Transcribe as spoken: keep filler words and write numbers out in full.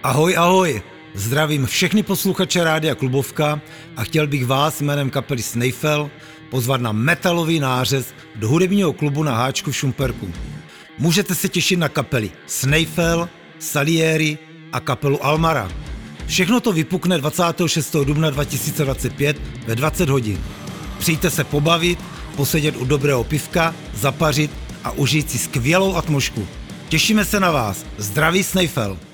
Ahoj, ahoj! Zdravím všechny posluchače Rádia Klubovka a chtěl bych vás jménem kapely Snæfell pozvat na metalový nářez do hudebního klubu na Háčku v Šumperku. Můžete se těšit na kapely Snæfell, Salieri a kapelu Almara. Všechno to vypukne dvacátého šestého dubna dva tisíce dvacet pět ve dvacet hodin. Přijďte se pobavit, posedět u dobrého pivka, zapařit a užít si skvělou atmosféru. Těšíme se na vás. Zdraví Snæfell!